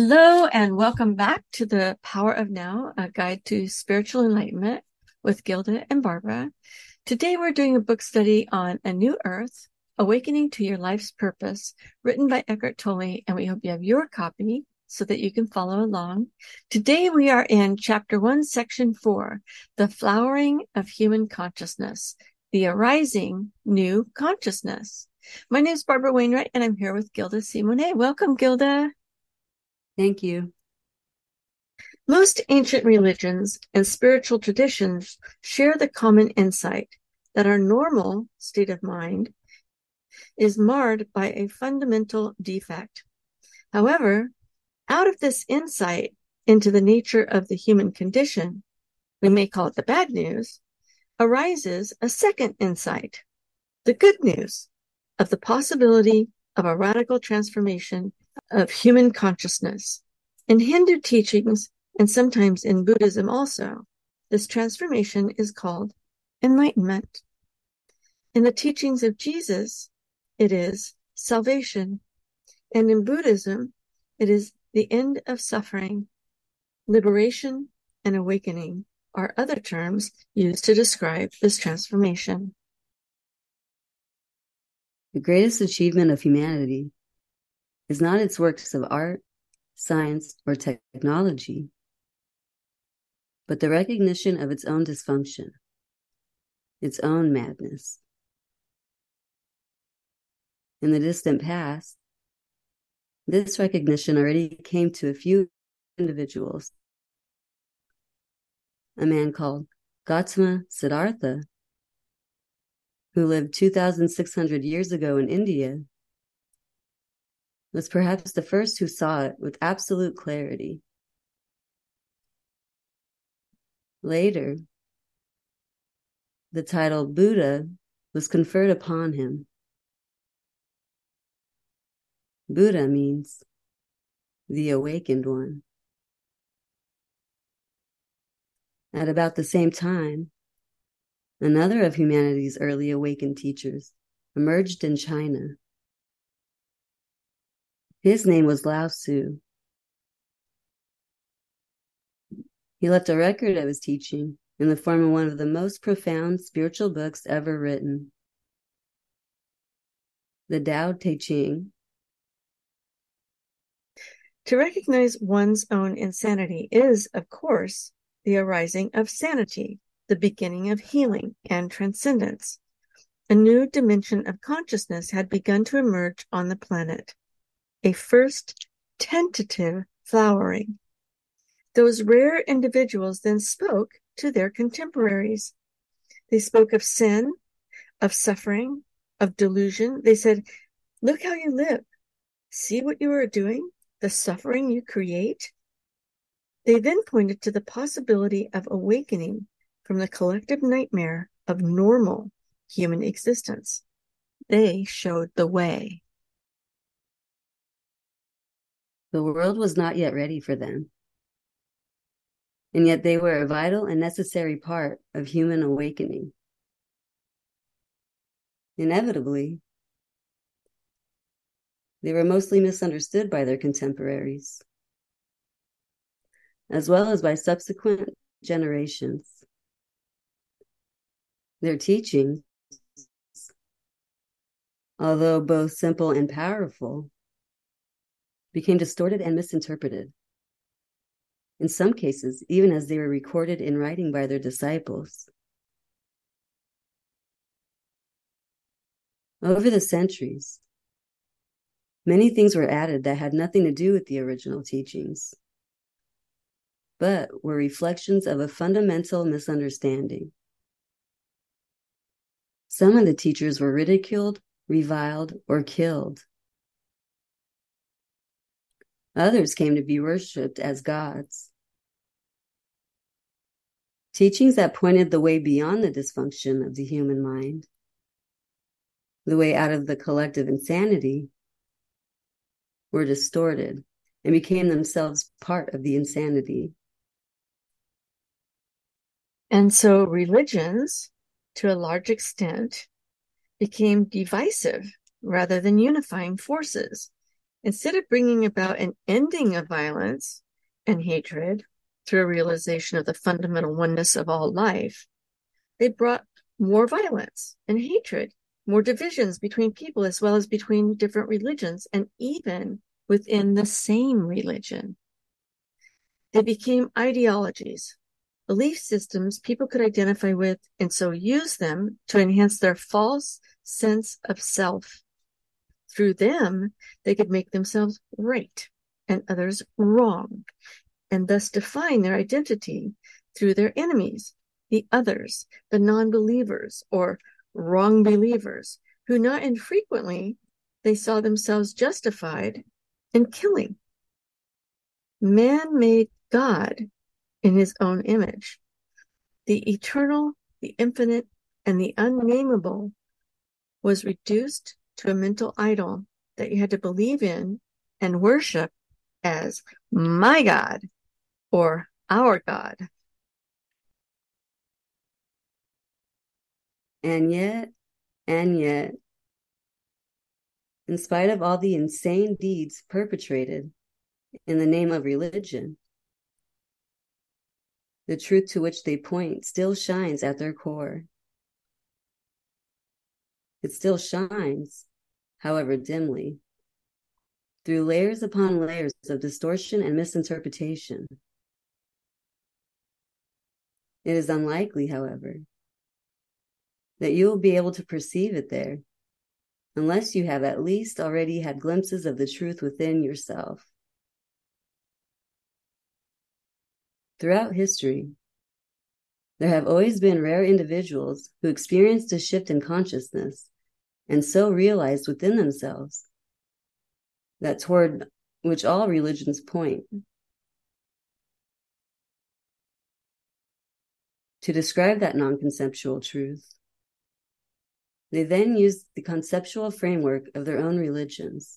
Hello and welcome back to the Power of Now, a guide to spiritual enlightenment with Gilda and Barbara. Today we're doing a book study on A New Earth, Awakening to Your Life's Purpose, written by Eckhart Tolle, and we hope you have your copy so that you can follow along. Today we are in Chapter 1, Section 4, The Flowering of Human Consciousness, the Arising New Consciousness. My name is Barbara Wainwright, and I'm here with Gilda Simonet. Welcome, Gilda. Thank you. Most ancient religions and spiritual traditions share the common insight that our normal state of mind is marred by a fundamental defect. However, out of this insight into the nature of the human condition, we may call it the bad news, arises a second insight, the good news of the possibility of a radical transformation of human consciousness. In Hindu teachings, and sometimes in Buddhism also, this transformation is called enlightenment. In the teachings of Jesus, it is salvation. And in Buddhism, it is the end of suffering. Liberation and awakening are other terms used to describe this transformation. The greatest achievement of humanity is not its works of art, science, or technology, but the recognition of its own dysfunction, its own madness. In the distant past, this recognition already came to a few individuals. A man called Gautama Siddhartha, who lived 2,600 years ago in India, was perhaps the first who saw it with absolute clarity. Later, the title Buddha was conferred upon him. Buddha means the awakened one. At about the same time, another of humanity's early awakened teachers emerged in China. His name was Lao Tzu. He left a record of his teaching in the form of one of the most profound spiritual books ever written, the Tao Te Ching. To recognize one's own insanity is, of course, the arising of sanity, the beginning of healing and transcendence. A new dimension of consciousness had begun to emerge on the planet, a first tentative flowering. Those rare individuals then spoke to their contemporaries. They spoke of sin, of suffering, of delusion. They said, look how you live. See what you are doing, the suffering you create. They then pointed to the possibility of awakening from the collective nightmare of normal human existence. They showed the way. The world was not yet ready for them. And yet they were a vital and necessary part of human awakening. Inevitably, they were mostly misunderstood by their contemporaries, as well as by subsequent generations. Their teachings, although both simple and powerful, became distorted and misinterpreted. In some cases, even as they were recorded in writing by their disciples. Over the centuries, many things were added that had nothing to do with the original teachings, but were reflections of a fundamental misunderstanding. Some of the teachers were ridiculed, reviled, or killed. Others came to be worshipped as gods. Teachings that pointed the way beyond the dysfunction of the human mind, the way out of the collective insanity, were distorted and became themselves part of the insanity. And so religions, to a large extent, became divisive rather than unifying forces. Instead of bringing about an ending of violence and hatred through a realization of the fundamental oneness of all life, they brought more violence and hatred, more divisions between people as well as between different religions and even within the same religion. They became ideologies, belief systems people could identify with and so use them to enhance their false sense of self. Through them, they could make themselves right and others wrong, and thus define their identity through their enemies, the others, the non-believers or wrong believers, who not infrequently they saw themselves justified in killing. Man made God in his own image. The eternal, the infinite, and the unnameable was reduced to a mental idol that you had to believe in and worship as my God or our God. And yet, in spite of all the insane deeds perpetrated in the name of religion, the truth to which they point still shines at their core. It still shines, however dimly, through layers upon layers of distortion and misinterpretation. It is unlikely, however, that you will be able to perceive it there unless you have at least already had glimpses of the truth within yourself. Throughout history, there have always been rare individuals who experienced a shift in consciousness and so realized within themselves that toward which all religions point. To describe that non-conceptual truth, they then used the conceptual framework of their own religions.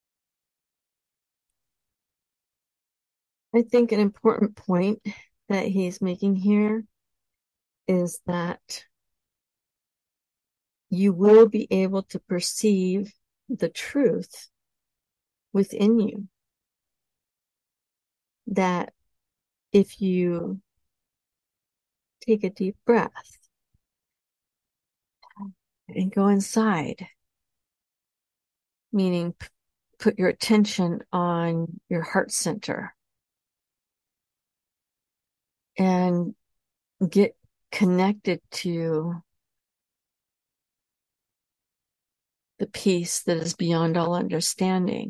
I think an important point that he's making here is that you will be able to perceive the truth within you. That if you take a deep breath and go inside, meaning put your attention on your heart center and get connected to the peace that is beyond all understanding.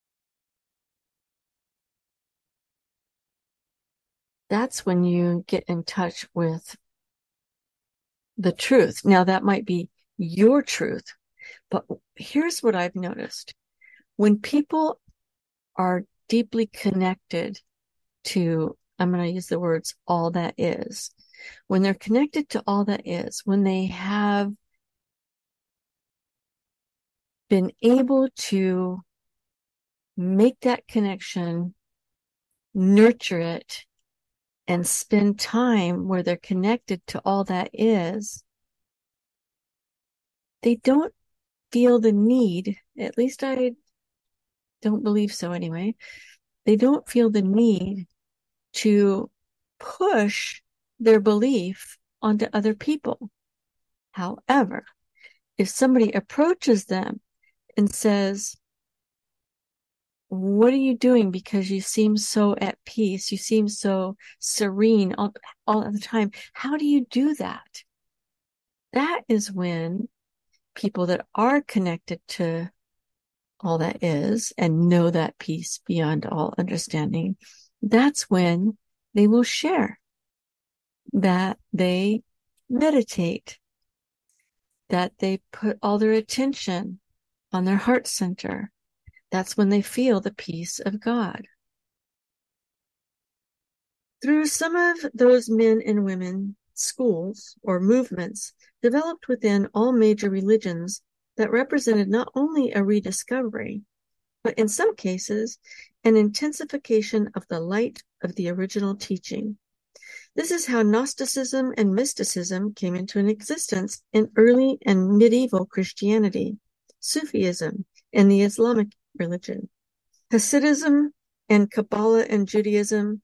That's when you get in touch with the truth. Now, that might be your truth, but here's what I've noticed. When people are deeply connected to, I'm going to use the words, all that is, when they're connected to all that is, when they have been able to make that connection, nurture it, and spend time where they're connected to all that is, they don't feel the need, at least I don't believe so anyway, they don't feel the need to push their belief onto other people. However, if somebody approaches them and says, what are you doing? Because you seem so at peace. You seem so serene all the time. How do you do that? That is when people that are connected to all that is and know that peace beyond all understanding, that's when they will share that they meditate, that they put all their attention on their heart center. That's when they feel the peace of God. Through some of those men and women, schools or movements developed within all major religions that represented not only a rediscovery, but in some cases, an intensification of the light of the original teaching. This is how Gnosticism and mysticism came into an existence in early and medieval Christianity, Sufism, and the Islamic religion. Hasidism and Kabbalah and Judaism,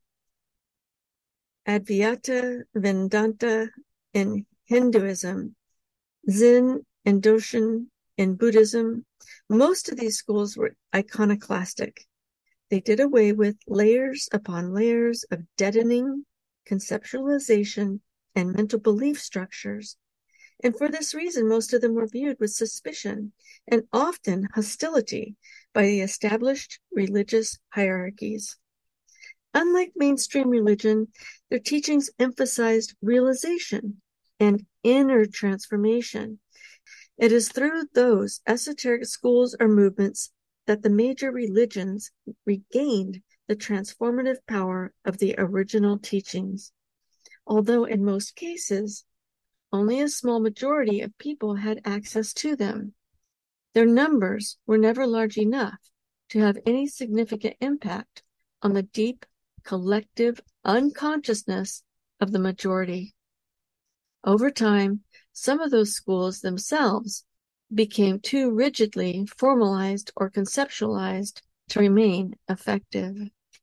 Advaita, Vedanta in Hinduism, Zen and Doshun in Buddhism. Most of these schools were iconoclastic. They did away with layers upon layers of deadening conceptualization and mental belief structures. And for this reason, most of them were viewed with suspicion and often hostility by the established religious hierarchies. Unlike mainstream religion, their teachings emphasized realization and inner transformation. It is through those esoteric schools or movements that the major religions regained the transformative power of the original teachings. Although in most cases, only a small majority of people had access to them. Their numbers were never large enough to have any significant impact on the deep collective unconsciousness of the majority. Over time, some of those schools themselves became too rigidly formalized or conceptualized to remain effective.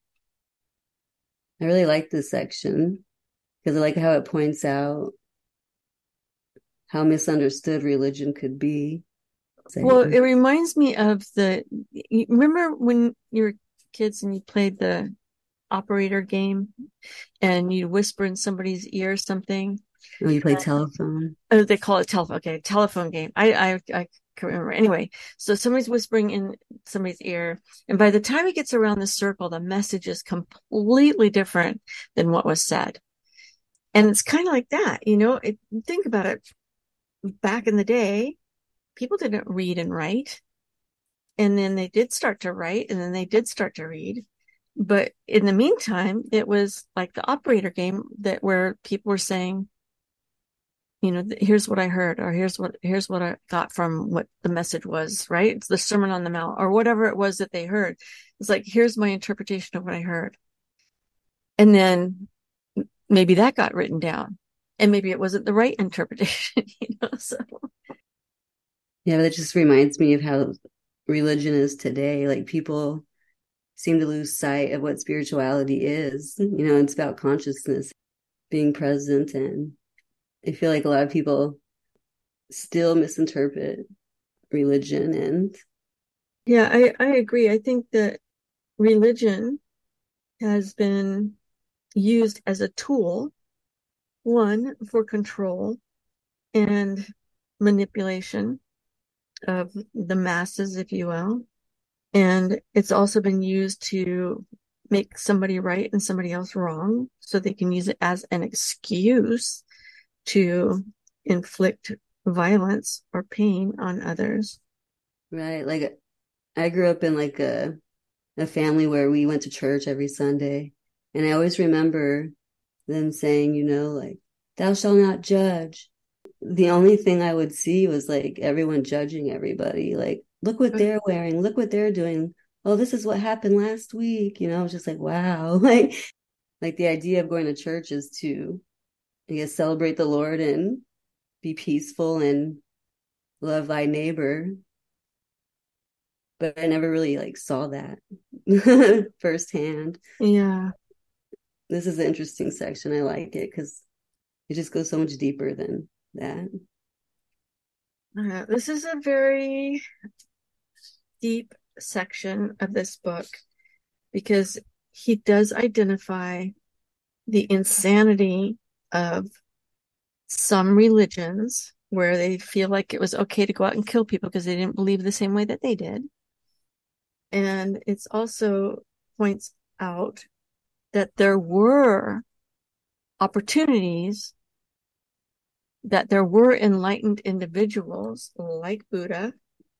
I really like this section because I like how it points out how misunderstood religion could be. Well, it reminds me of remember when you were kids and you played the operator game and you whisper in somebody's ear something? Oh, you play telephone? Oh, they call it telephone. Okay, telephone game. I can't remember. Anyway, so somebody's whispering in somebody's ear, and by the time he gets around the circle, the message is completely different than what was said. And it's kind of like that, think about it. Back in the day, people didn't read and write. And then they did start to write, and then they did start to read. But in the meantime, it was like the operator game where people were saying, here's what I heard, or here's what I got from what the message was, right? It's the Sermon on the Mount, or whatever it was that they heard. It's like, here's my interpretation of what I heard. And then maybe that got written down, and maybe it wasn't the right interpretation, so. Yeah, that just reminds me of how religion is today. Like, people seem to lose sight of what spirituality is. It's about consciousness, being present. And I feel like a lot of people still misinterpret religion. And yeah, I agree. I think that religion has been used as a tool, one, for control and manipulation of the masses, if you will. And it's also been used to make somebody right and somebody else wrong, so they can use it as an excuse to inflict violence or pain on others. right, like, I grew up in like a family where we went to church every Sunday, and I always remember them saying, like, thou shalt not judge. The only thing I would see was like everyone judging everybody. Like, look what they're wearing, look what they're doing. Oh, this is what happened last week. I was just like, wow. Like the idea of going to church is to, I guess, celebrate the Lord and be peaceful and love thy neighbor. But I never really like saw that firsthand. Yeah. This is an interesting section. I like it because it just goes so much deeper than that. This is a very deep section of this book because he does identify the insanity of some religions where they feel like it was okay to go out and kill people because they didn't believe the same way that they did. And it's also points out that there were opportunities, that there were enlightened individuals like Buddha,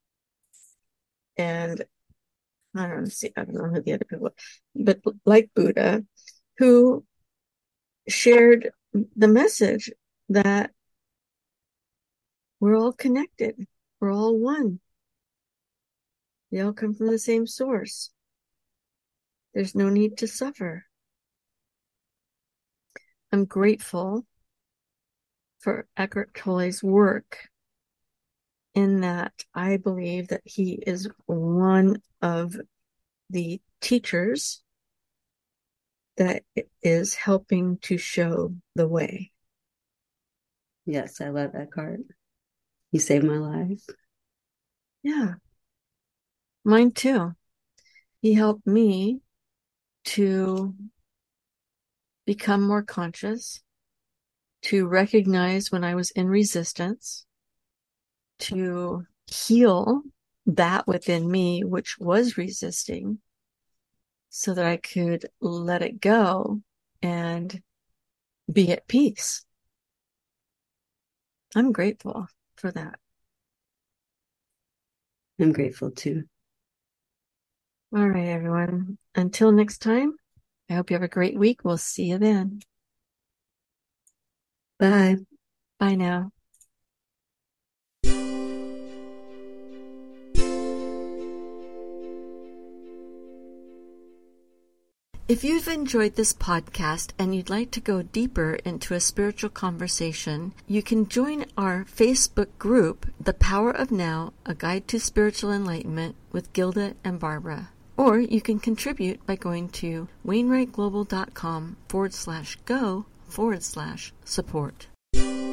and I don't know who the other people were, but like Buddha, who shared the message that we're all connected, we're all one. They all come from the same source. There's no need to suffer. I'm grateful for Eckhart Tolle's work in that I believe that he is one of the teachers that is helping to show the way. Yes, I love that card. You saved my life. Yeah. Mine too. He helped me to become more conscious, to recognize when I was in resistance, to heal that within me which was resisting so that I could let it go and be at peace. I'm grateful for that. I'm grateful too. All right, everyone. Until next time, I hope you have a great week. We'll see you then. Bye. Bye now. If you've enjoyed this podcast and you'd like to go deeper into a spiritual conversation, you can join our Facebook group, The Power of Now, A Guide to Spiritual Enlightenment with Gilda and Barbara. Or you can contribute by going to wainwrightglobal.com/go/support.